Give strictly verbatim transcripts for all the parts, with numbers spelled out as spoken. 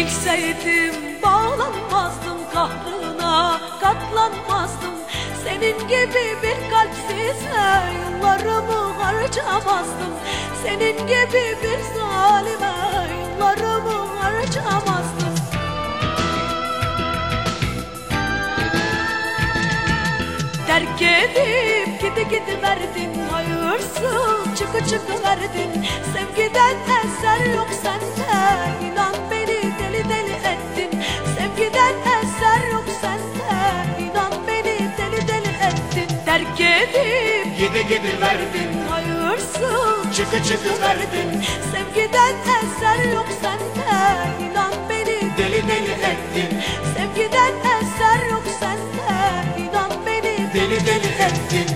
Bilseydim bağlanmazdım, kahrına katlanmazdım. Senin gibi bir kalpsize yıllarımı harcamazdım. Senin gibi bir zalime yıllarımı harcamazdım. Terk edip gidi gidi verdin, hayırsız çıkı çıkı verdin. Sevgiden eser yok sende, inan beni deli deli ettin. Sevgiden eser yok sende, inan beni deli deli ettin. Terk edip Gidi gidi verdin, hayırsız çıkı çıkı verdin. Sevgiden eser yok sende, inan beni Deli deli ettin, Sevgiden eser yok sende, inan beni deli deli ettin.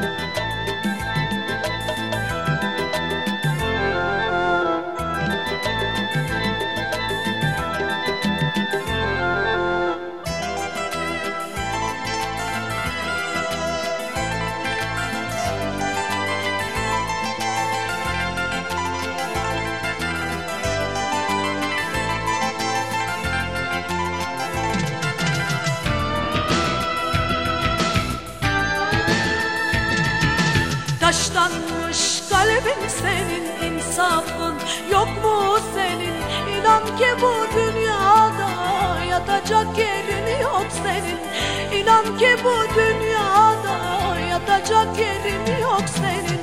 Taşlanmış kalbin senin, insafın yok mu senin? İnan ki bu dünyada yatacak yerin yok senin. İnan ki bu dünyada yatacak yerin yok senin.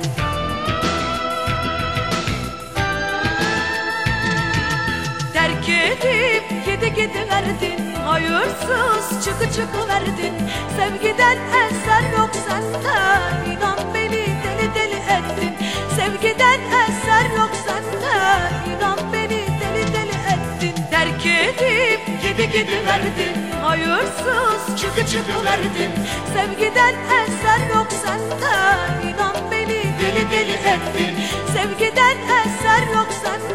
Terk edip gidi gidi verdin, hayırsız çıkı çıkı verdin. Sevgiden eser yok sende, inan beni deli deli ettin. Sevgiden eser yok sende, inan beni deli deli ettin. Terk edip Gidi gidi verdin, hayırsız çıkı çıkı verdin. Sevgiden eser yok sende, inan beni Deli deli ettin, Sevgiden eser yok sende,